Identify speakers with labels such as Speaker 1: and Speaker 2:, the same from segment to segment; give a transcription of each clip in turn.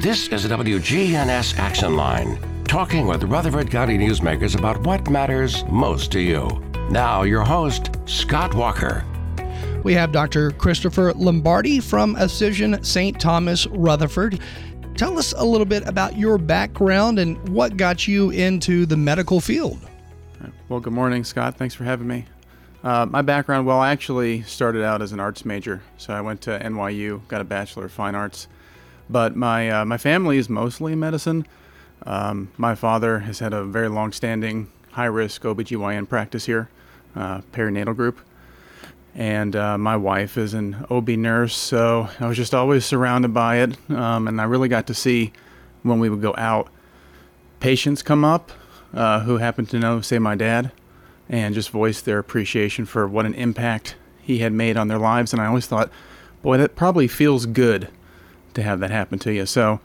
Speaker 1: This is the WGNS Action Line, talking with Rutherford County newsmakers about what matters most to you. Now, your host, Scott Walker.
Speaker 2: We have Dr. Christopher Lombardi from Ascension St. Thomas, Rutherford. Tell us a little bit about your background and what got you into the medical field.
Speaker 3: Well, good morning, Scott. Thanks for having me. My background, well, I actually started out as an arts major. So I went to NYU, got a Bachelor of Fine Arts. But my family is mostly in medicine. My father has had a very long-standing, high-risk OBGYN practice here, perinatal group. And my wife is an OB nurse, so I was just always surrounded by it. And I really got to see, when we would go out, patients come up who happened to know, say, my dad, and just voice their appreciation for what an impact he had made on their lives. And I always thought, boy, that probably feels good to have that happen to you. So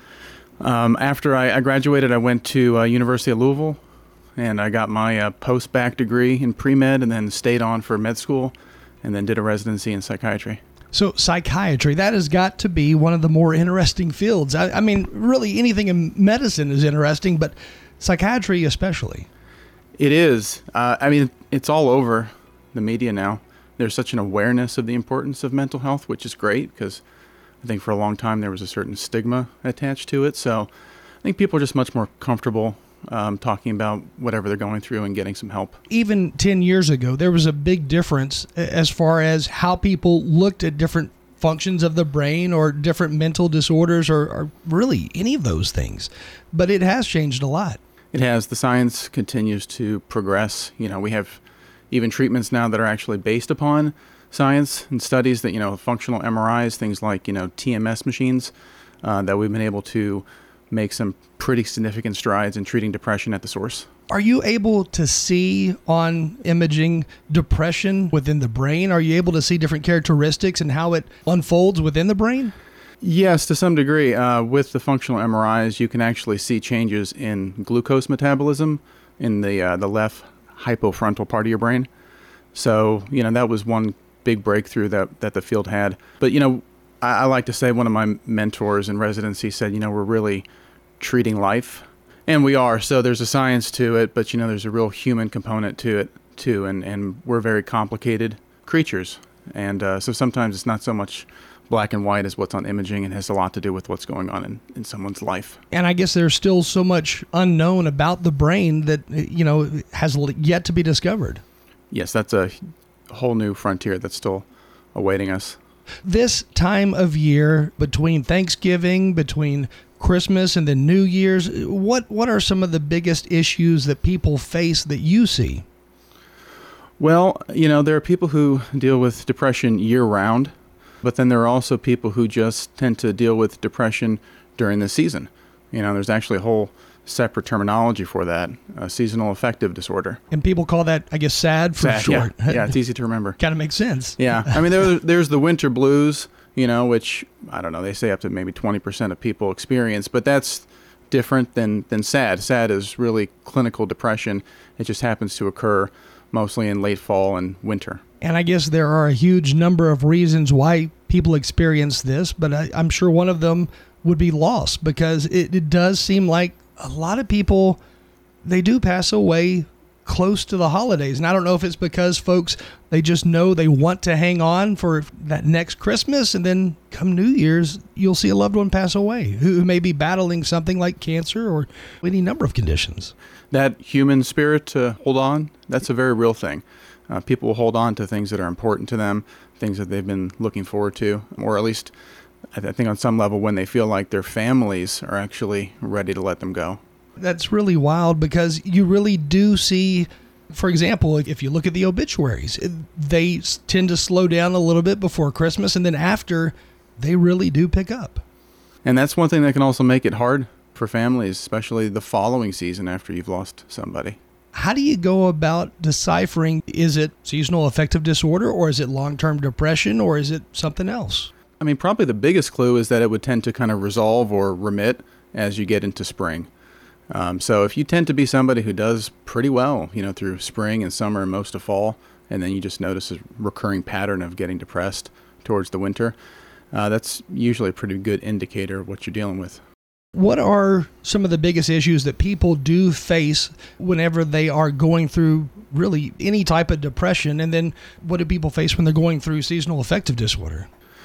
Speaker 3: after I graduated, I went to University of Louisville, and I got my post-bac degree in pre-med, and then stayed on for med school, and then did a residency in psychiatry.
Speaker 2: So psychiatry, that has got to be one of the more interesting fields. I mean, really anything in medicine is interesting, but psychiatry especially.
Speaker 3: It is. I mean, it's all over the media now. There's such an awareness of the importance of mental health, which is great, because I think for a long time there was a certain stigma attached to it. So I think people are just much more comfortable talking about whatever they're going through and getting some help.
Speaker 2: Even 10 years ago, there was a big difference as far as how people looked at different functions of the brain or different mental disorders or really any of those things. But it has changed a lot.
Speaker 3: It has. The science continues to progress. You know, we have even treatments now that are actually based upon science and studies that, functional MRIs, things like, TMS machines, that we've been able to make some pretty significant strides in treating depression at the source.
Speaker 2: Are you able to see on imaging depression within the brain? Are you able to see different characteristics and how it unfolds within the brain?
Speaker 3: Yes, to some degree. With the functional MRIs, you can actually see changes in glucose metabolism in the left hypofrontal part of your brain. So, that was one big breakthrough that the field had. But, I like to say one of my mentors in residency said, we're really treating life. And we are. So there's a science to it, but, there's a real human component to it, too. And we're very complicated creatures. And so sometimes it's not so much black and white as what's on imaging, and has a lot to do with what's going on in someone's life.
Speaker 2: And I guess there's still so much unknown about the brain that, has yet to be discovered.
Speaker 3: Yes, that's a whole new frontier that's still awaiting us.
Speaker 2: This time of year, between Thanksgiving, between Christmas and then New Year's, what are some of the biggest issues that people face that you see?
Speaker 3: Well, there are people who deal with depression year-round, but then there are also people who just tend to deal with depression during the season. There's actually a whole separate terminology for that, seasonal affective disorder.
Speaker 2: And people call that, I guess, SAD for short.
Speaker 3: Yeah, it's easy to remember.
Speaker 2: Kind of makes sense.
Speaker 3: Yeah. I mean, there's the winter blues, which, I don't know, they say up to maybe 20% of people experience, but that's different than SAD. SAD is really clinical depression. It just happens to occur mostly in late fall and winter.
Speaker 2: And I guess there are a huge number of reasons why people experience this, but I'm sure one of them would be loss, because it does seem like a lot of people, they do pass away close to the holidays. And I don't know if it's because folks, they just know they want to hang on for that next Christmas, and then come New Year's, you'll see a loved one pass away who may be battling something like cancer or any number of conditions.
Speaker 3: That human spirit to hold on, that's a very real thing. People will hold on to things that are important to them, things that they've been looking forward to, or at least I think on some level when they feel like their families are actually ready to let them go.
Speaker 2: That's really wild, because you really do see, for example, if you look at the obituaries, they tend to slow down a little bit before Christmas, and then after, they really do pick up.
Speaker 3: And that's one thing that can also make it hard for families, especially the following season after you've lost somebody.
Speaker 2: How do you go about deciphering, is it seasonal affective disorder, or is it long-term depression, or is it something else?
Speaker 3: I mean, probably the biggest clue is that it would tend to kind of resolve or remit as you get into spring. So if you tend to be somebody who does pretty well, through spring and summer and most of fall, and then you just notice a recurring pattern of getting depressed towards the winter, that's usually a pretty good indicator of what you're dealing with.
Speaker 2: What are some of the biggest issues that people do face whenever they are going through really any type of depression? And then what do people face when they're going through seasonal affective disorder?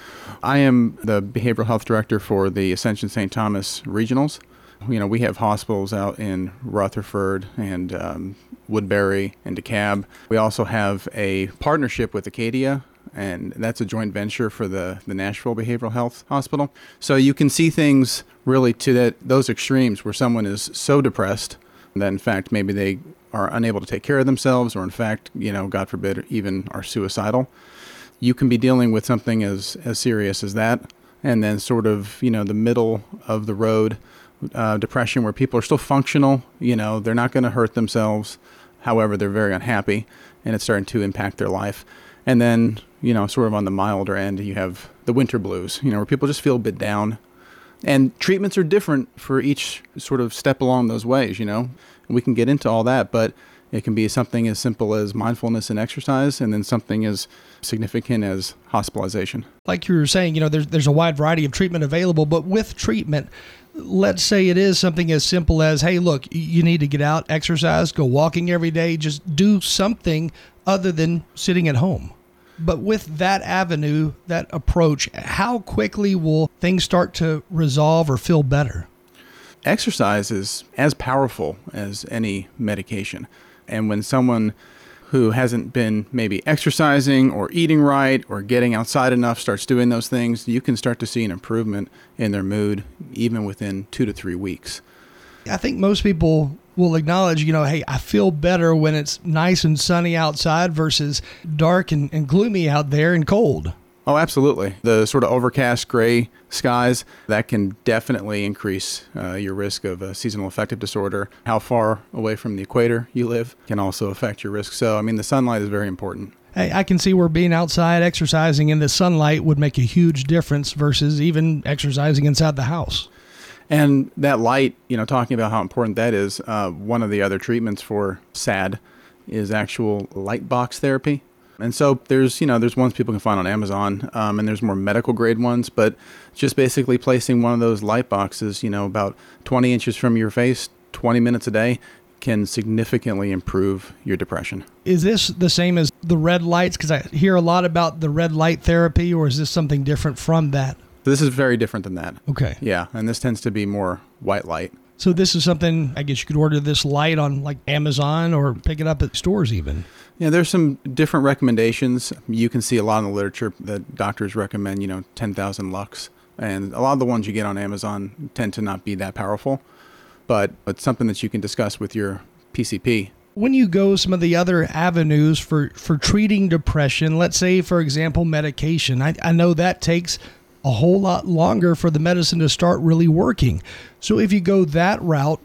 Speaker 3: I am the behavioral health director for the Ascension St. Thomas Regionals. We have hospitals out in Rutherford and Woodbury and DeKalb. We also have a partnership with Acadia, and that's a joint venture for the Nashville Behavioral Health Hospital. So you can see things really to those extremes where someone is so depressed that, in fact, maybe they are unable to take care of themselves or, in fact, God forbid, even are suicidal. You can be dealing with something as serious as that, and then sort of, the middle of the road depression where people are still functional, they're not going to hurt themselves. However, they're very unhappy and it's starting to impact their life. And then, sort of on the milder end, you have the winter blues, where people just feel a bit down. And treatments are different for each sort of step along those ways, And we can get into all that, but it can be something as simple as mindfulness and exercise, and then something as significant as hospitalization.
Speaker 2: Like you were saying, there's a wide variety of treatment available, but with treatment, let's say it is something as simple as, hey, look, you need to get out, exercise, go walking every day, just do something other than sitting at home. But with that avenue, that approach, how quickly will things start to resolve or feel better?
Speaker 3: Exercise is as powerful as any medication. And when someone who hasn't been maybe exercising or eating right or getting outside enough starts doing those things, you can start to see an improvement in their mood even within 2 to 3 weeks.
Speaker 2: I think most people will acknowledge, hey, I feel better when it's nice and sunny outside versus dark and gloomy out there and cold.
Speaker 3: Oh, absolutely. The sort of overcast gray skies, that can definitely increase your risk of seasonal affective disorder. How far away from the equator you live can also affect your risk. So, the sunlight is very important.
Speaker 2: Hey, I can see where being outside exercising in the sunlight would make a huge difference versus even exercising inside the house.
Speaker 3: And that light, talking about how important that is, one of the other treatments for SAD is actual light box therapy. And so there's ones people can find on Amazon, and there's more medical grade ones, but just basically placing one of those light boxes, about 20 inches from your face, 20 minutes a day, can significantly improve your depression.
Speaker 2: Is this the same as the red lights? Because I hear a lot about the red light therapy, or is this something different from that?
Speaker 3: This is very different than that.
Speaker 2: Okay.
Speaker 3: Yeah, and this tends to be more white light.
Speaker 2: So this is something, I guess you could order this light on like Amazon or pick it up at stores even.
Speaker 3: Yeah, there's some different recommendations. You can see a lot in the literature that doctors recommend, 10,000 lux. And a lot of the ones you get on Amazon tend to not be that powerful. But it's something that you can discuss with your PCP.
Speaker 2: When you go some of the other avenues for treating depression, let's say, for example, medication, I know that takes a whole lot longer for the medicine to start really working. So if you go that route,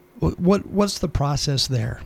Speaker 2: what's the process there?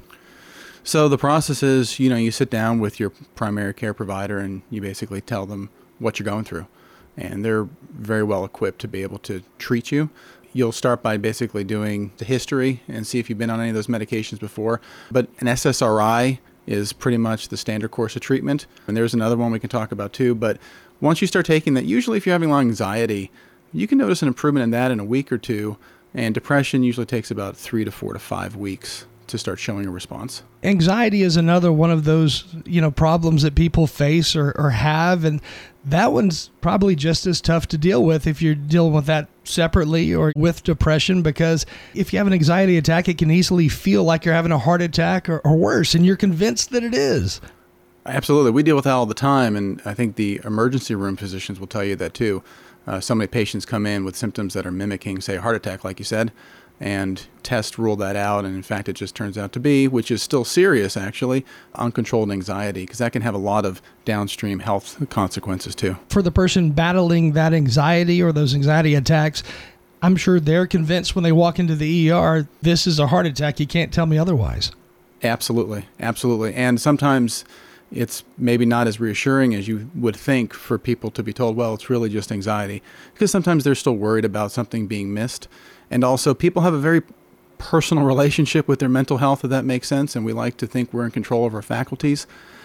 Speaker 3: So the process is, you sit down with your primary care provider and you basically tell them what you're going through. And they're very well equipped to be able to treat you. You'll start by basically doing the history and see if you've been on any of those medications before. But an SSRI is pretty much the standard course of treatment. And there's another one we can talk about too. But once you start taking that, usually if you're having long anxiety, you can notice an improvement in that in a week or two. And depression usually takes about 3 to 4 to 5 weeks to start showing a response.
Speaker 2: Anxiety is another one of those, problems that people face or have. And that one's probably just as tough to deal with if you're dealing with that separately or with depression, because if you have an anxiety attack, it can easily feel like you're having a heart attack or worse, and you're convinced that it is.
Speaker 3: Absolutely. We deal with that all the time. And I think the emergency room physicians will tell you that too. So many patients come in with symptoms that are mimicking, say, a heart attack, like you said, and tests rule that out. And in fact, it just turns out to be, which is still serious actually, uncontrolled anxiety, because that can have a lot of downstream health consequences too.
Speaker 2: For the person battling that anxiety or those anxiety attacks, I'm sure they're convinced when they walk into the ER, this is a heart attack. You can't tell me otherwise.
Speaker 3: Absolutely. Absolutely. And sometimes it's maybe not as reassuring as you would think for people to be told, well, it's really just anxiety, because sometimes they're still worried about something being missed. And also people have a very personal relationship with their mental health, if that makes sense. And we like to think we're in control of our faculties.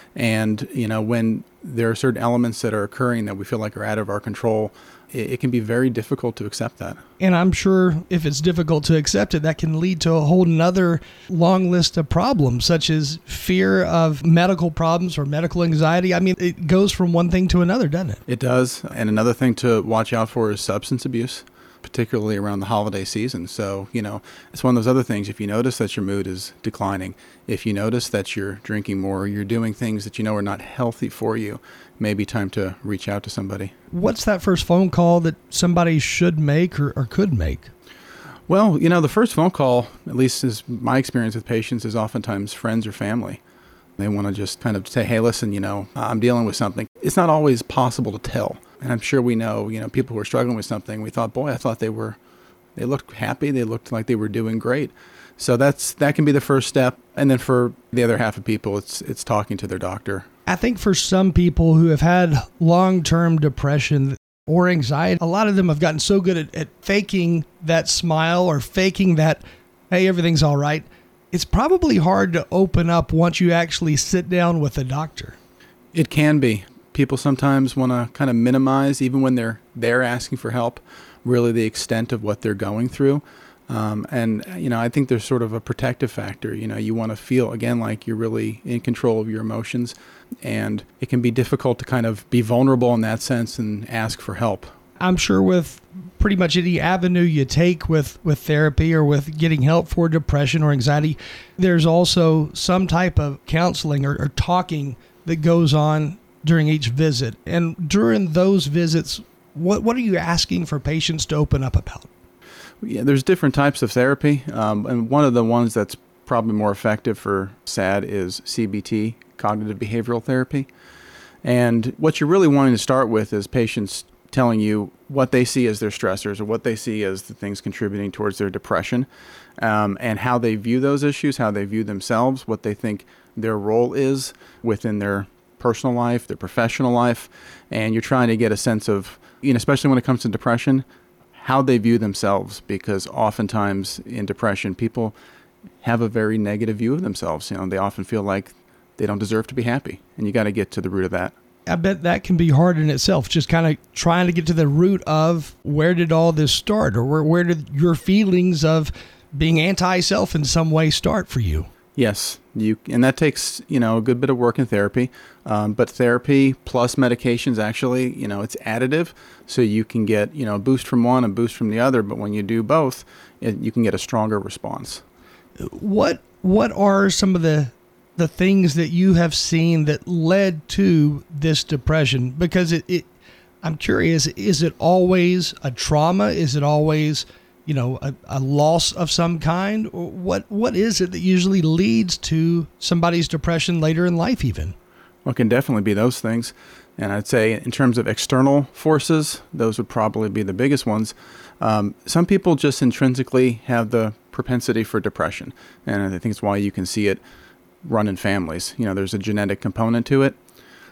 Speaker 3: And, when there are certain elements that are occurring that we feel like are out of our control, it can be very difficult to accept that.
Speaker 2: And I'm sure if it's difficult to accept it, that can lead to a whole nother long list of problems, such as fear of medical problems or medical anxiety. I mean, it goes from one thing to another, doesn't it?
Speaker 3: It does. And another thing to watch out for is substance abuse, particularly around the holiday season. So, it's one of those other things. If you notice that your mood is declining, if you notice that you're drinking more, or you're doing things that are not healthy for you, maybe time to reach out to somebody.
Speaker 2: What's that first phone call that somebody should make or could make?
Speaker 3: Well, the first phone call, at least is my experience with patients, is oftentimes friends or family. They want to just kind of say, hey, listen, I'm dealing with something. It's not always possible to tell. And I'm sure we know, people who are struggling with something. We thought, boy, I thought they looked happy. They looked like they were doing great. So that can be the first step. And then for the other half of people, it's talking to their doctor.
Speaker 2: I think for some people who have had long-term depression or anxiety, a lot of them have gotten so good at faking that smile or faking that, hey, everything's all right. It's probably hard to open up once you actually sit down with a doctor.
Speaker 3: It can be. People sometimes want to kind of minimize, even when they're asking for help, really the extent of what they're going through. I think there's sort of a protective factor. You want to feel, again, like you're really in control of your emotions. And it can be difficult to kind of be vulnerable in that sense and ask for help.
Speaker 2: I'm sure with pretty much any avenue you take with therapy or with getting help for depression or anxiety, there's also some type of counseling or talking that goes on during each visit. And during those visits, what are you asking for patients to open up about?
Speaker 3: Yeah, there's different types of therapy. And one of the ones that's probably more effective for SAD is CBT, cognitive behavioral therapy. And what you're really wanting to start with is patients telling you what they see as their stressors or what they see as the things contributing towards their depression, and how they view those issues, how they view themselves, what they think their role is within their personal life, their professional life. And you're trying to get a sense of, especially when it comes to depression, how they view themselves, because oftentimes in depression, people have a very negative view of themselves. They often feel like they don't deserve to be happy, and you got to get to the root of that.
Speaker 2: I bet that can be hard in itself, just kind of trying to get to the root of where did all this start, or where did your feelings of being anti-self in some way start for you?
Speaker 3: Yes, and that takes, a good bit of work in therapy, but therapy plus medications actually, it's additive, so you can get, a boost from one, a boost from the other, but when you do both, you can get a stronger response.
Speaker 2: What are some of the things that you have seen that led to this depression? Because I'm curious, is it always a trauma? Is it always, a loss of some kind? Or what is it that usually leads to somebody's depression later in life even?
Speaker 3: Well, it can definitely be those things. And I'd say in terms of external forces, those would probably be the biggest ones. Some people just intrinsically have the propensity for depression. And I think it's why you can see it run in families. There's a genetic component to it.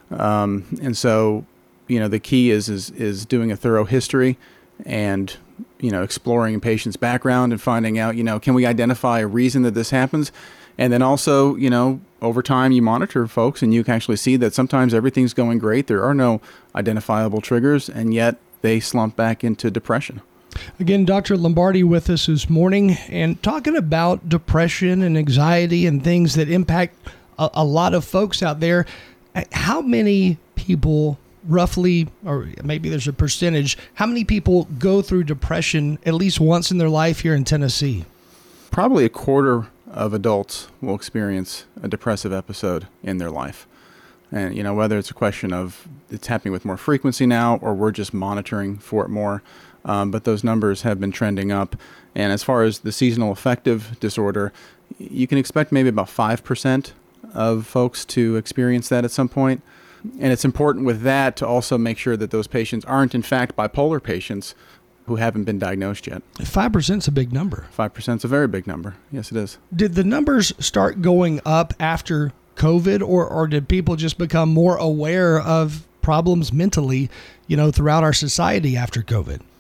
Speaker 3: And so, the key is doing a thorough history and, exploring a patient's background and finding out, can we identify a reason that this happens? And then also, over time you monitor folks and you can actually see that sometimes everything's going great. There are no identifiable triggers, and yet they slump back into depression.
Speaker 2: Again, Dr. Lombardi with us this morning and talking about depression and anxiety and things that impact a lot of folks out there. How many people roughly, or maybe there's a percentage, how many people go through depression at least once in their life here in Tennessee?
Speaker 3: Probably a quarter of adults will experience a depressive episode in their life. And, whether it's a question of it's happening with more frequency now or we're just monitoring for it more. But those numbers have been trending up. And as far as the seasonal affective disorder, you can expect maybe about 5% of folks to experience that at some point. And it's important with that to also make sure that those patients aren't, in fact, bipolar patients who haven't been diagnosed yet.
Speaker 2: 5% is a big number.
Speaker 3: 5% is a very big number. Yes, it is.
Speaker 2: Did the numbers start going up after COVID, or did people just become more aware of problems mentally, throughout our society after COVID?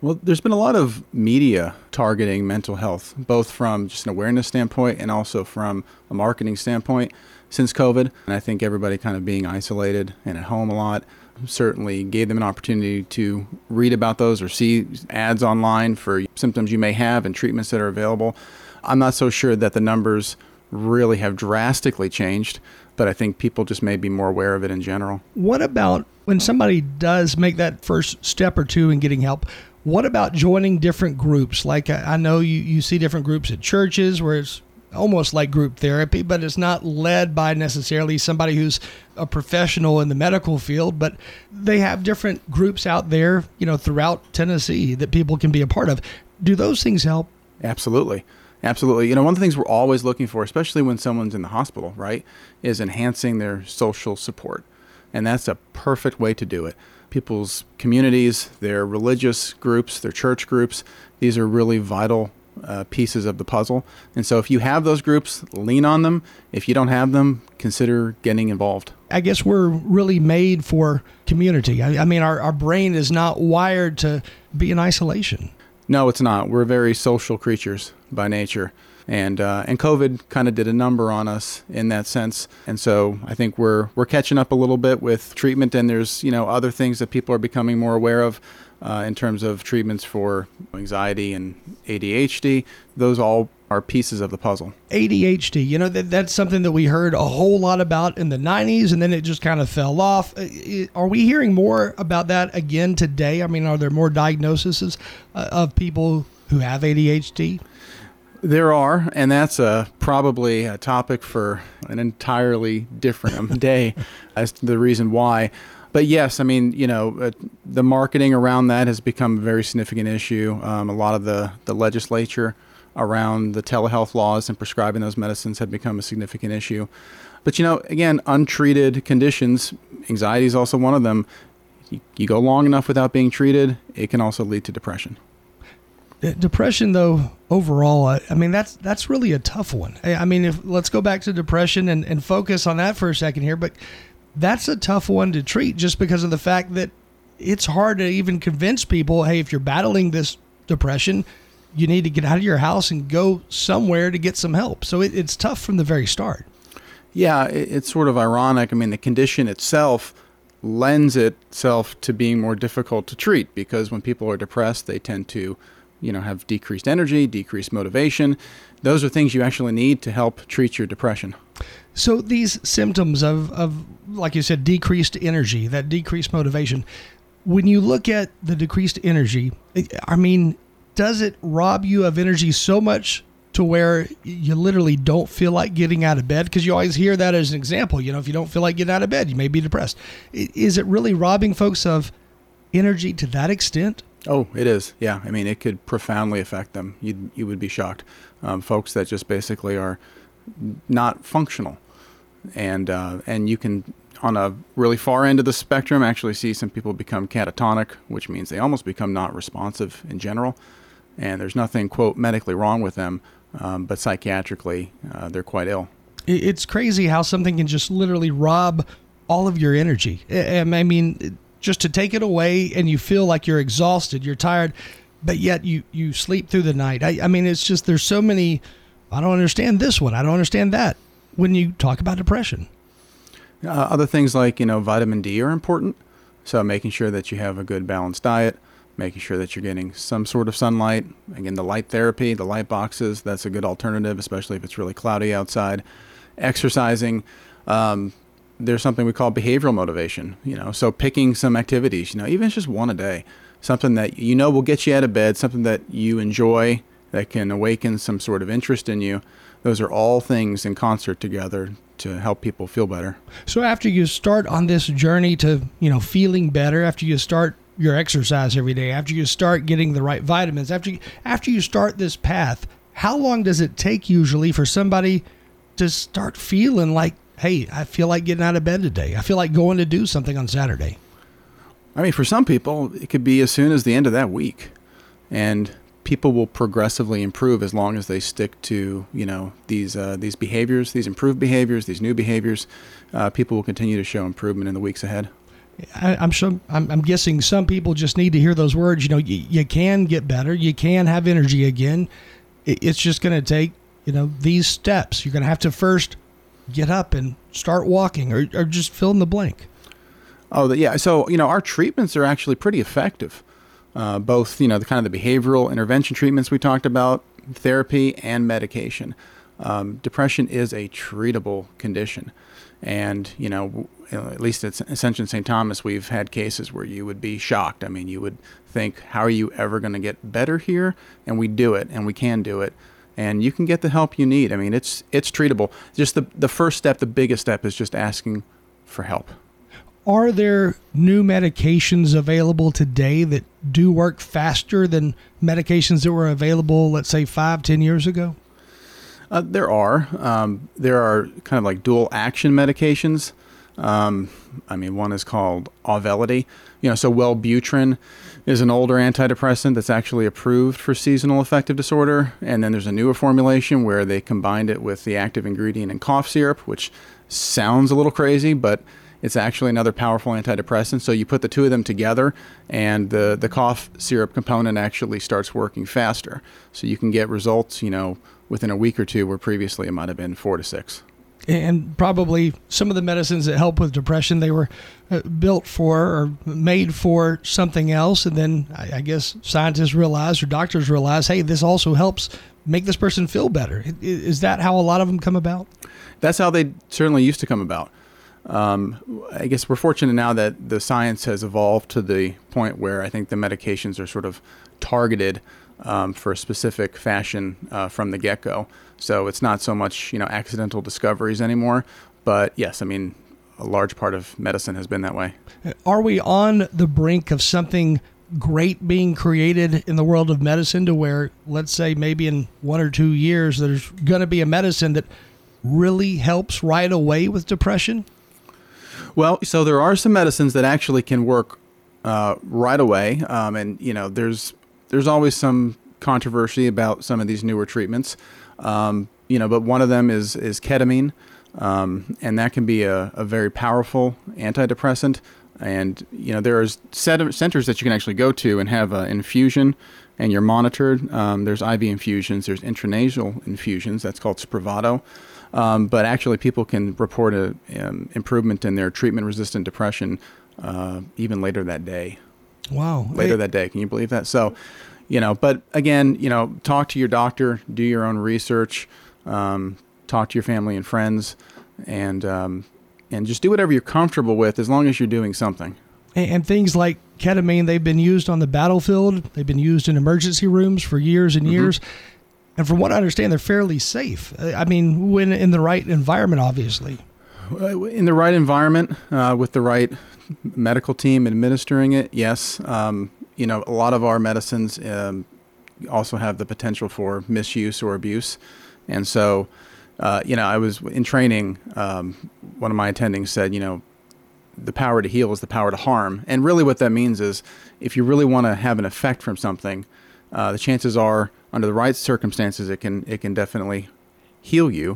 Speaker 3: Well, there's been a lot of media targeting mental health, both from just an awareness standpoint and also from a marketing standpoint since COVID. And I think everybody kind of being isolated and at home a lot certainly gave them an opportunity to read about those or see ads online for symptoms you may have and treatments that are available. I'm not so sure that the numbers really have drastically changed, but I think people just may be more aware of it in general.
Speaker 2: What about when somebody does make that first step or two in getting help? What about joining different groups? Like I know you see different groups at churches where it's almost like group therapy, but it's not led by necessarily somebody who's a professional in the medical field, but they have different groups out there, throughout Tennessee that people can be a part of. Do those things help?
Speaker 3: Absolutely. Absolutely. One of the things we're always looking for, especially when someone's in the hospital, right, is enhancing their social support. And that's a perfect way to do it. People's communities, their religious groups, their church groups, these are really vital pieces of the puzzle. And so if you have those groups, lean on them. If you don't have them, consider getting involved.
Speaker 2: I guess we're really made for community. I mean, our brain is not wired to be in isolation.
Speaker 3: No, it's not. We're very social creatures by nature. And COVID kind of did a number on us in that sense. And so I think we're catching up a little bit with treatment, and there's, other things that people are becoming more aware of in terms of treatments for anxiety and ADHD. Those all are pieces of the puzzle.
Speaker 2: ADHD, that's something that we heard a whole lot about in the 90s, and then it just kind of fell off. Are we hearing more about that again today? I mean, are there more diagnoses of people who have ADHD?
Speaker 3: There are, and that's probably a topic for an entirely different day as to the reason why. But yes, I mean, the marketing around that has become a very significant issue. A lot of the legislature around the telehealth laws and prescribing those medicines have become a significant issue. But, again, untreated conditions, anxiety is also one of them. You go long enough without being treated, it can also lead to depression.
Speaker 2: Depression, though, overall, I mean, that's really a tough one. I mean, let's go back to depression and focus on that for a second here. But that's a tough one to treat just because of the fact that it's hard to even convince people, hey, if you're battling this depression, you need to get out of your house and go somewhere to get some help. So it's tough from the very start. Yeah,
Speaker 3: it's sort of ironic. I mean, the condition itself lends itself to being more difficult to treat because when people are depressed, they tend to have decreased energy, decreased motivation. Those are things you actually need to help treat your depression.
Speaker 2: So these symptoms of, like you said, decreased energy, that decreased motivation, when you look at the decreased energy, I mean, does it rob you of energy so much to where you literally don't feel like getting out of bed? Because you always hear that as an example. If you don't feel like getting out of bed, you may be depressed. Is it really robbing folks of energy to that extent?
Speaker 3: Oh, it is. Yeah. I mean, it could profoundly affect them. You would be shocked. Folks that just basically are not functional. And you can, on a really far end of the spectrum, actually see some people become catatonic, which means they almost become not responsive in general. And there's nothing, quote, medically wrong with them, but psychiatrically, they're quite ill.
Speaker 2: It's crazy how something can just literally rob all of your energy. I mean, just to take it away and you feel like you're exhausted, you're tired, but yet you sleep through the night. I mean, it's just, there's so many, I don't understand this one, I don't understand that, when you talk about depression.
Speaker 3: Other things like, vitamin D are important. So making sure that you have a good balanced diet, making sure that you're getting some sort of sunlight. Again, the light therapy, the light boxes, that's a good alternative, especially if it's really cloudy outside. Exercising. There's something we call behavioral motivation, so picking some activities, even if it's just one a day, something that will get you out of bed, something that you enjoy, that can awaken some sort of interest in you. Those are all things in concert together to help people feel better. So
Speaker 2: after you start on this journey to, feeling better, after you start your exercise every day, after you start getting the right vitamins, after you start this path, how long does it take usually for somebody to start feeling like, hey, I feel like getting out of bed today, I feel like going to do something on Saturday?
Speaker 3: I mean, for some people, it could be as soon as the end of that week. And people will progressively improve as long as they stick to, these behaviors, these improved behaviors, these new behaviors. People will continue to show improvement in the weeks ahead.
Speaker 2: I'm sure. I'm guessing some people just need to hear those words. You can get better. You can have energy again. It's just going to take these steps. You're going to have to first get up and start walking, or just fill in the blank.
Speaker 3: Oh, yeah. So our treatments are actually pretty effective. Both the kind of the behavioral intervention treatments we talked about, therapy, and medication. Depression is a treatable condition. And, at least at Ascension St. Thomas, we've had cases where you would be shocked. I mean, you would think, how are you ever going to get better here? And we do it, and we can do it. And you can get the help you need. I mean, it's treatable. Just the first step, the biggest step, is just asking for help.
Speaker 2: Are there new medications available today that do work faster than medications that were available, let's say, 5-10 years ago?
Speaker 3: There are. There are kind of like dual action medications. One is called Auvelity. So Wellbutrin is an older antidepressant that's actually approved for seasonal affective disorder. And then there's a newer formulation where they combined it with the active ingredient in cough syrup, which sounds a little crazy, but it's actually another powerful antidepressant. So you put the two of them together, and the cough syrup component actually starts working faster. So you can get results, within a week or two, where previously it might have been 4 to 6.
Speaker 2: And probably some of the medicines that help with depression, they were built for or made for something else. And then I guess scientists realize, or doctors realize, hey, this also helps make this person feel better. Is that how a lot of them come about?
Speaker 3: That's how they certainly used to come about. I guess we're fortunate now that the science has evolved to the point where I think the medications are sort of targeted for a specific fashion from the get-go. So it's not so much, accidental discoveries anymore. But yes, a large part of medicine has been that way.
Speaker 2: Are we on the brink of something great being created in the world of medicine to where, let's say, maybe in 1 or 2 years, there's going to be a medicine that really helps right away with depression?
Speaker 3: Well, so there are some medicines that actually can work right away. There's always some controversy about some of these newer treatments. But one of them is ketamine, and that can be a very powerful antidepressant. And, there's centers that you can actually go to and have an infusion, and you're monitored. There's IV infusions, there's intranasal infusions, that's called Spravato. But actually people can report an improvement in their treatment-resistant depression even later that day.
Speaker 2: Wow.
Speaker 3: Later that day. Can you believe that? So, but again, talk to your doctor, do your own research, talk to your family and friends, and just do whatever you're comfortable with as long as you're doing something.
Speaker 2: And things like ketamine, they've been used on the battlefield. They've been used in emergency rooms for years and years. And from what I understand, they're fairly safe. When in the right environment, obviously.
Speaker 3: In the right environment, with the right medical team administering it, yes. A lot of our medicines also have the potential for misuse or abuse. And so, I was in training, one of my attendings said, the power to heal is the power to harm. And really what that means is if you really want to have an effect from something, the chances are, under the right circumstances, it can definitely heal you.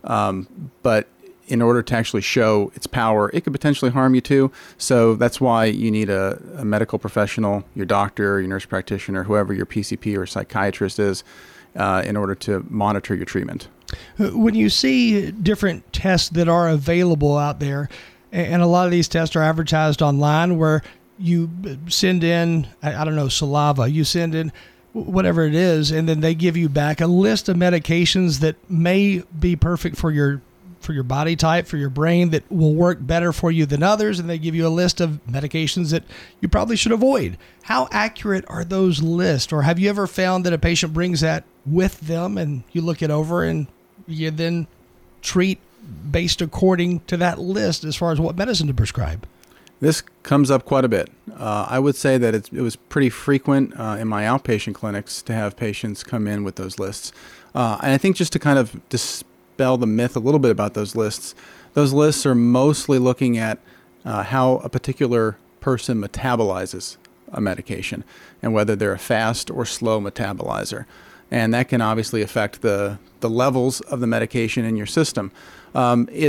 Speaker 3: But in order to actually show its power, it could potentially harm you too. So that's why you need a medical professional, your doctor, your nurse practitioner, whoever your PCP or psychiatrist is, in order to monitor your treatment.
Speaker 2: When you see different tests that are available out there, and a lot of these tests are advertised online where you send in, saliva, you send in whatever it is, and then they give you back a list of medications that may be perfect for your body type, for your brain, that will work better for you than others, and they give you a list of medications that you probably should avoid. How accurate are those lists? Or have you ever found that a patient brings that with them and you look it over and you then treat based according to that list as far as what medicine to prescribe?
Speaker 3: This comes up quite a bit. I would say that it was pretty frequent in my outpatient clinics to have patients come in with those lists. And I think just to kind of dispel the myth a little bit about those lists are mostly looking at how a particular person metabolizes a medication and whether they're a fast or slow metabolizer. And that can obviously affect the levels of the medication in your system.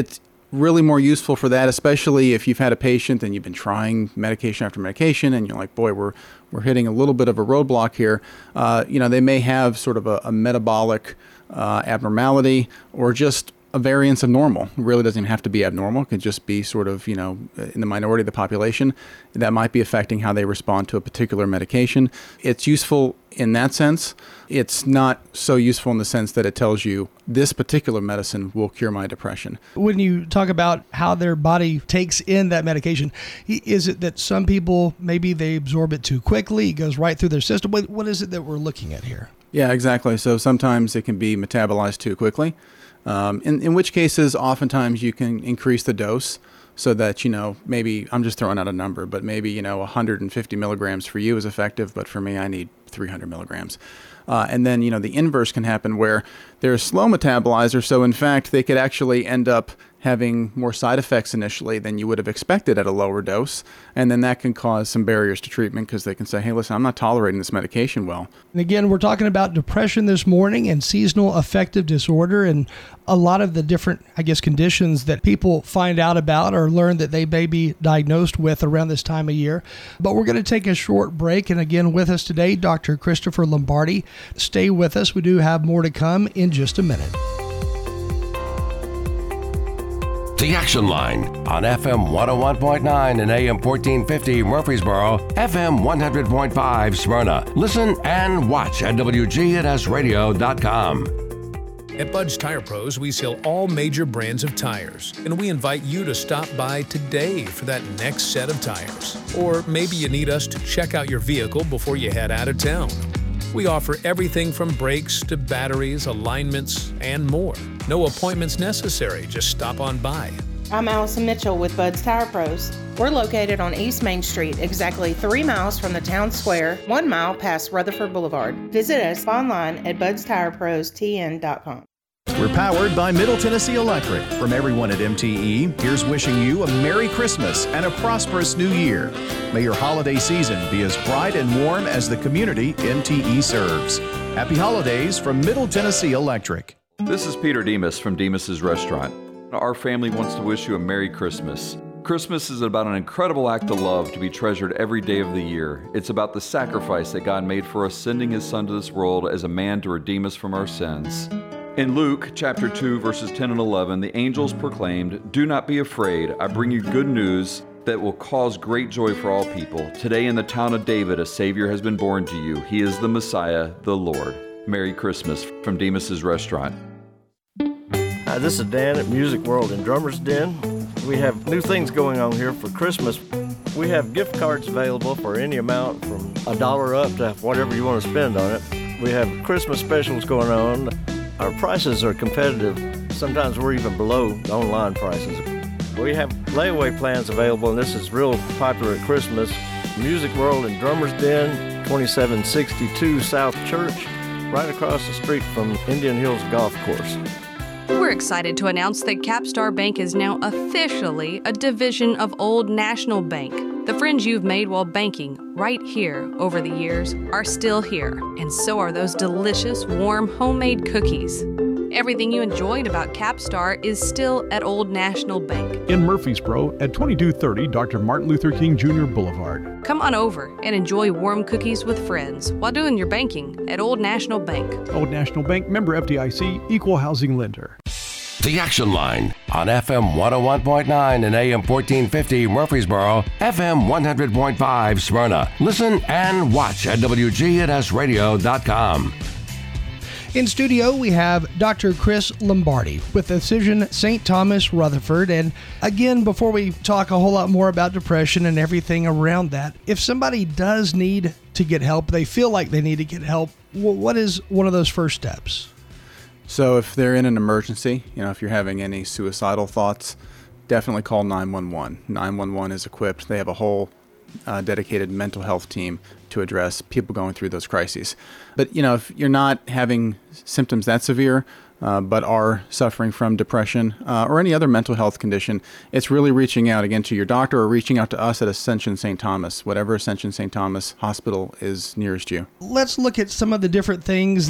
Speaker 3: really more useful for that, especially if you've had a patient and you've been trying medication after medication and you're like, boy, we're hitting a little bit of a roadblock here. They may have sort of a metabolic abnormality or just a variance of normal. It really doesn't even have to be abnormal. It could just be sort of, in the minority of the population that might be affecting how they respond to a particular medication. It's useful in that sense. It's not so useful in the sense that it tells you this particular medicine will cure my depression.
Speaker 2: When you talk about how their body takes in that medication, is it that some people, maybe they absorb it too quickly, it goes right through their system? What is it that we're looking at here?
Speaker 3: Yeah, exactly. So sometimes it can be metabolized too quickly. In which cases, oftentimes you can increase the dose so that, maybe, I'm just throwing out a number, but maybe, 150 milligrams for you is effective, but for me, I need 300 milligrams. And then, the inverse can happen where they're a slow metabolizer. So in fact, they could actually end up having more side effects initially than you would have expected at a lower dose. And then that can cause some barriers to treatment because they can say, hey, listen, I'm not tolerating this medication well.
Speaker 2: And again, we're talking about depression this morning and seasonal affective disorder and a lot of the different, conditions that people find out about or learn that they may be diagnosed with around this time of year. But we're going to take a short break. And again, with us today, Dr. Christopher Lombardi. Stay with us. We do have more to come in just a minute.
Speaker 1: The Action Line on FM 101.9 and AM 1450 Murfreesboro, FM 100.5 Smyrna. Listen and watch at WGNSradio.com.
Speaker 4: At Bud's Tire Pros, we sell all major brands of tires, and we invite you to stop by today for that next set of tires. Or maybe you need us to check out your vehicle before you head out of town. We offer everything from brakes to batteries, alignments, and more. No appointments necessary, just stop on by.
Speaker 5: I'm Allison Mitchell with Bud's Tire Pros. We're located on East Main Street, exactly 3 miles from the town square, 1 mile past Rutherford Boulevard. Visit us online at budstirepros.tn.com.
Speaker 6: We're powered by Middle Tennessee Electric. From everyone at MTE, here's wishing you a Merry Christmas and a prosperous New Year. May your holiday season be as bright and warm as the community MTE serves. Happy holidays from Middle Tennessee Electric.
Speaker 7: This is Peter Demas from Demas's Restaurant. Our family wants to wish you a Merry Christmas. Christmas is about an incredible act of love to be treasured every day of the year. It's about the sacrifice that God made for us, sending His Son to this world as a man to redeem us from our sins. In Luke chapter 2, verses 10 and 11, the angels proclaimed, "Do not be afraid. I bring you good news that will cause great joy for all people. Today in the town of David, a Savior has been born to you. He is the Messiah, the Lord." Merry Christmas from Demas's Restaurant.
Speaker 8: Hi, this is Dan at Music World and Drummers Den. We have new things going on here for Christmas. We have gift cards available for any amount from $1 up to whatever you want to spend on it. We have Christmas specials going on. Our prices are competitive. Sometimes we're even below the online prices. We have layaway plans available, and this is real popular at Christmas. Music World and Drummers Den, 2762 South Church, right across the street from Indian Hills Golf Course.
Speaker 9: We're excited to announce that Capstar Bank is now officially a division of Old National Bank. The friends you've made while banking right here over the years are still here, and so are those delicious, warm, homemade cookies. Everything you enjoyed about Capstar is still at Old National Bank.
Speaker 10: In Murfreesboro at 2230 Dr. Martin Luther King Jr. Boulevard.
Speaker 9: Come on over and enjoy warm cookies with friends while doing your banking at Old National Bank.
Speaker 10: Old National Bank, member FDIC, equal housing lender.
Speaker 1: The Action Line on FM 101.9 and AM 1450 Murfreesboro, FM 100.5 Smyrna. Listen and watch at WGNSradio.com.
Speaker 2: In studio, we have Dr. Chris Lombardi with Physician St. Thomas Rutherford. And again, before we talk a whole lot more about depression and everything around that, if somebody does need to get help, they feel like they need to get help, what is one of those first steps?
Speaker 3: So if they're in an emergency, if you're having any suicidal thoughts, definitely call 911. 911 is equipped. They have a whole dedicated mental health team to address people going through those crises. But, if you're not having symptoms that severe, but are suffering from depression or any other mental health condition, it's really reaching out again to your doctor or reaching out to us at Ascension St. Thomas, whatever Ascension St. Thomas hospital is nearest you.
Speaker 2: Let's look at some of the different things that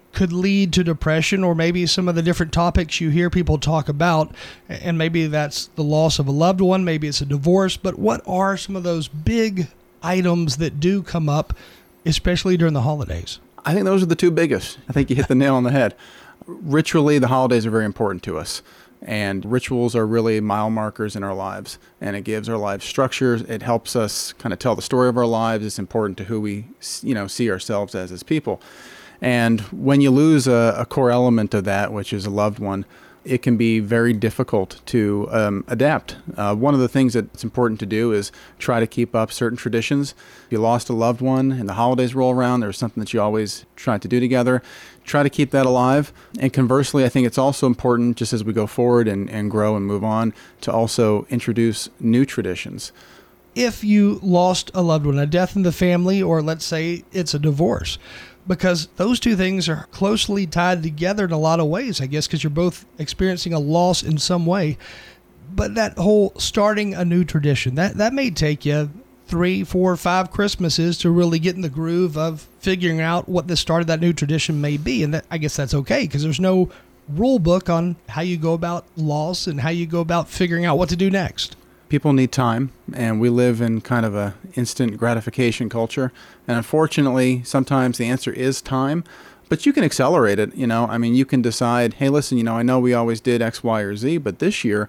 Speaker 2: could lead to depression, or maybe some of the different topics you hear people talk about, and maybe that's the loss of a loved one, maybe it's a divorce, but what are some of those big items that do come up, especially during the holidays?
Speaker 3: I think those are the two biggest. I think you hit the nail on the head. Ritually, the holidays are very important to us. And rituals are really mile markers in our lives. And it gives our lives structure. It helps us kind of tell the story of our lives. It's important to who we, see ourselves as people. And when you lose a core element of that, which is a loved one, it can be very difficult to adapt. One of the things that's important to do is try to keep up certain traditions. If you lost a loved one and the holidays roll around, there's something that you always try to do together. Try to keep that alive. And conversely, I think it's also important, just as we go forward and grow and move on, to also introduce new traditions.
Speaker 2: If you lost a loved one, a death in the family, or let's say it's a divorce, because those two things are closely tied together in a lot of ways, I guess, because you're both experiencing a loss in some way. But that whole starting a new tradition, that may take you 3, 4, 5 Christmases to really get in the groove of figuring out what the start of that new tradition may be. And I guess that's okay, because there's no rule book on how you go about loss and how you go about figuring out what to do next.
Speaker 3: People need time, and we live in kind of a instant gratification culture. And unfortunately, sometimes the answer is time, but you can accelerate it. You can decide, hey, listen, I know we always did X, Y, or Z, but this year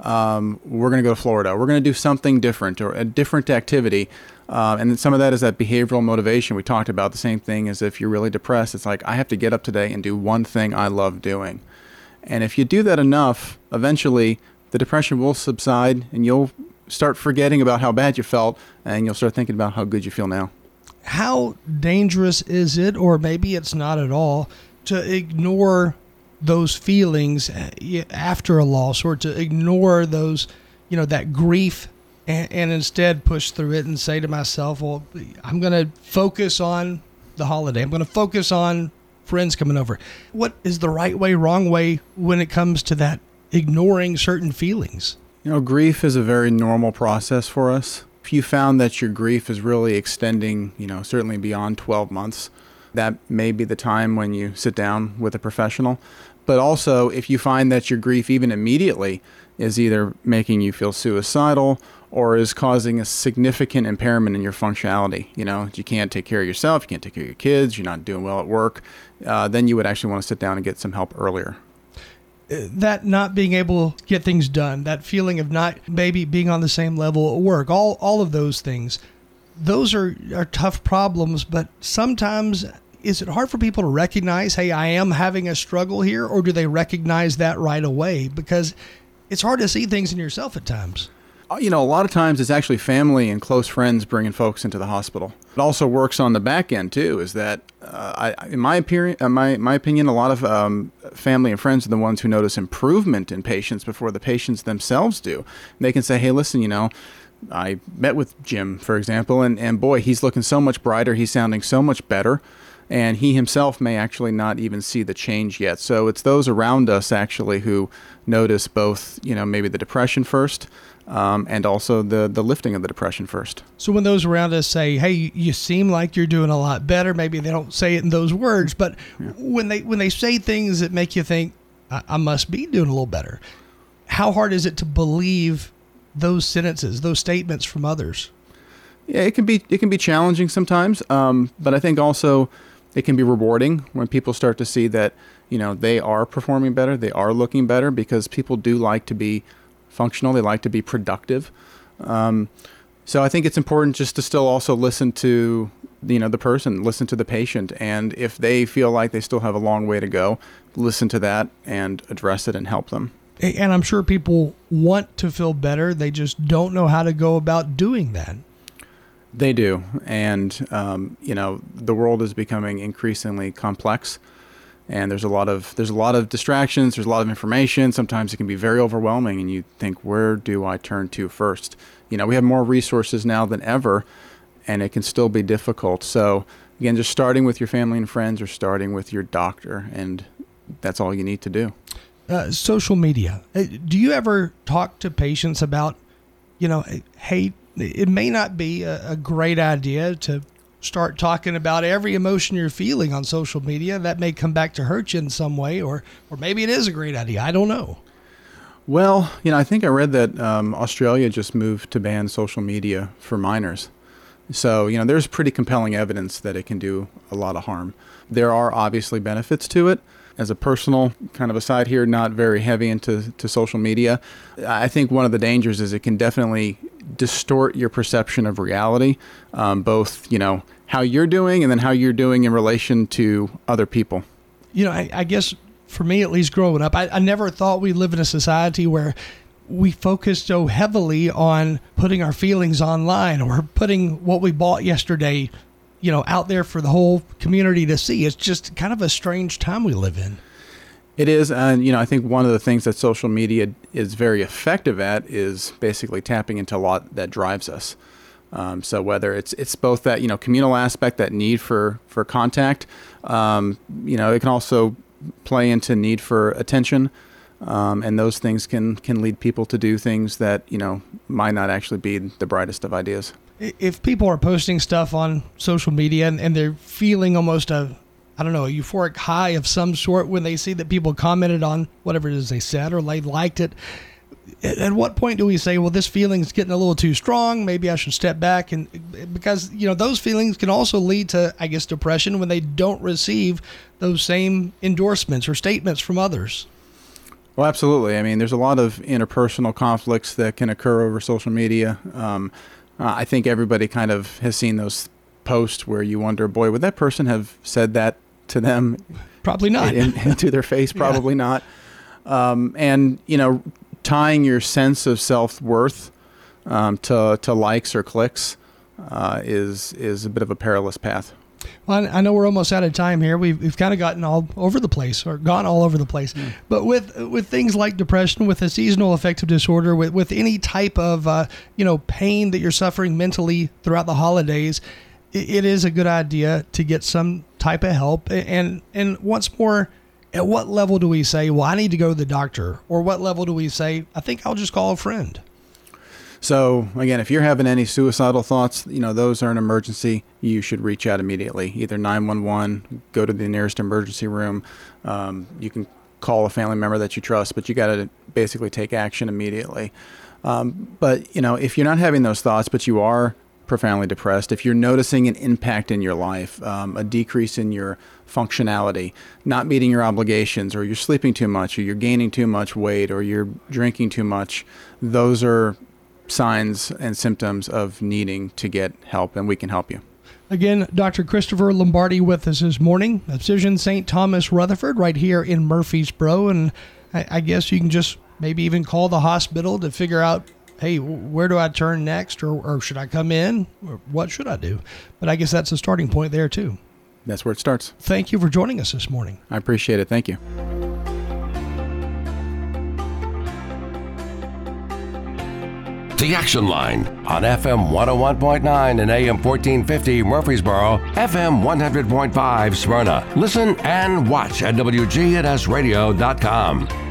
Speaker 3: we're going to go to Florida. We're going to do something different, or a different activity. And then some of that is that behavioral motivation. We talked about the same thing as if you're really depressed. It's like, I have to get up today and do one thing I love doing. And if you do that enough, eventually the depression will subside, and you'll start forgetting about how bad you felt, and you'll start thinking about how good you feel now.
Speaker 2: How dangerous is it, or maybe it's not at all, to ignore those feelings after a loss, or to ignore those, that grief, and instead push through it and say to myself, well, I'm going to focus on the holiday. I'm going to focus on friends coming over. What is the right way, wrong way when it comes to that ignoring certain feelings?
Speaker 3: Grief is a very normal process for us. If you found that your grief is really extending, certainly beyond 12 months, that may be the time when you sit down with a professional. But also, if you find that your grief even immediately is either making you feel suicidal or is causing a significant impairment in your functionality, you can't take care of yourself, you can't take care of your kids, you're not doing well at work, then you would actually want to sit down and get some help earlier.
Speaker 2: That not being able to get things done, that feeling of not maybe being on the same level at work, all of those things, those are tough problems. But sometimes, is it hard for people to recognize, hey, I am having a struggle here, or do they recognize that right away? Because it's hard to see things in yourself at times.
Speaker 3: A lot of times it's actually family and close friends bringing folks into the hospital. It also works on the back end too, is that in my opinion, a lot of family and friends are the ones who notice improvement in patients before the patients themselves do. And they can say, hey, listen, I met with Jim, for example, and boy, he's looking so much brighter. He's sounding so much better. And he himself may actually not even see the change yet. So it's those around us actually who notice both, maybe the depression first, and also the lifting of the depression first.
Speaker 2: So when those around us say, hey, you seem like you're doing a lot better, maybe they don't say it in those words, but when they say things that make you think, I must be doing a little better, how hard is it to believe those sentences, those statements from others?
Speaker 3: Yeah, it can be challenging sometimes, but I think also it can be rewarding when people start to see that, they are performing better, they are looking better, because people do like to be functional, they like to be productive. So I think it's important just to still also listen to, the person, listen to the patient. And if they feel like they still have a long way to go, listen to that and address it and help them.
Speaker 2: And I'm sure people want to feel better. They just don't know how to go about doing that.
Speaker 3: They do. And, the world is becoming increasingly complex. And there's a lot of distractions. There's a lot of information. Sometimes it can be very overwhelming, and you think, where do I turn to first? We have more resources now than ever, and it can still be difficult. So again, just starting with your family and friends, or starting with your doctor, and that's all you need to do.
Speaker 2: Social media. Do you ever talk to patients about, hey, it may not be a great idea to start talking about every emotion you're feeling on social media, that may come back to hurt you in some way, or maybe it is a great idea. I don't know.
Speaker 3: Well, I think I read that Australia just moved to ban social media for minors. So, there's pretty compelling evidence that it can do a lot of harm. There are obviously benefits to it. As a personal kind of aside here, not very heavy into social media, I think one of the dangers is it can definitely distort your perception of reality, both, how you're doing and then how you're doing in relation to other people.
Speaker 2: I guess for me, at least growing up, I never thought we live in a society where we focus so heavily on putting our feelings online or putting what we bought yesterday, out there for the whole community to see. It's just kind of a strange time we live in.
Speaker 3: It is. And, I think one of the things that social media is very effective at is basically tapping into a lot that drives us. So whether it's both that, communal aspect, that need for contact, it can also play into need for attention. And those things can lead people to do things that, might not actually be the brightest of ideas.
Speaker 2: If people are posting stuff on social media and they're feeling almost a euphoric high of some sort when they see that people commented on whatever it is they said or they liked it, at what point do we say, well, this feeling's getting a little too strong, maybe I should step back? And because, those feelings can also lead to, I guess, depression when they don't receive those same endorsements or statements from others.
Speaker 3: Well, absolutely. I mean, there's a lot of interpersonal conflicts that can occur over social media. I think everybody kind of has seen those posts where you wonder, boy, would that person have said that to them?
Speaker 2: Probably not.
Speaker 3: To their face, probably not. And, tying your sense of self-worth to likes or clicks is a bit of a perilous path.
Speaker 2: Well, I know we're almost out of time here. We've kind of gone all over the place. But with things like depression, with a seasonal affective disorder, with any type of pain that you're suffering mentally throughout the holidays, it is a good idea to get some type of help. And once more, at what level do we say, well, I need to go to the doctor? Or what level do we say, I think I'll just call a friend?
Speaker 3: So, again, if you're having any suicidal thoughts, those are an emergency. You should reach out immediately. Either 911, go to the nearest emergency room. You can call a family member that you trust, but you got to basically take action immediately. But, if you're not having those thoughts, but you are profoundly depressed, if you're noticing an impact in your life, a decrease in your functionality, not meeting your obligations, or you're sleeping too much, or you're gaining too much weight, or you're drinking too much, those are signs and symptoms of needing to get help, and we can help you.
Speaker 2: Again, Dr. Christopher Lombardi with us this morning, Physician St. Thomas Rutherford, right here in Murfreesboro. And I guess you can just maybe even call the hospital to figure out, hey, where do I turn next? Or should I come in? Or what should I do? But I guess that's a starting point there, too.
Speaker 3: That's where it starts.
Speaker 2: Thank you for joining us this morning.
Speaker 3: I appreciate it. Thank you.
Speaker 1: The Action Line on FM 101.9 and AM 1450 Murfreesboro, FM 100.5 Smyrna. Listen and watch at WGNSradio.com.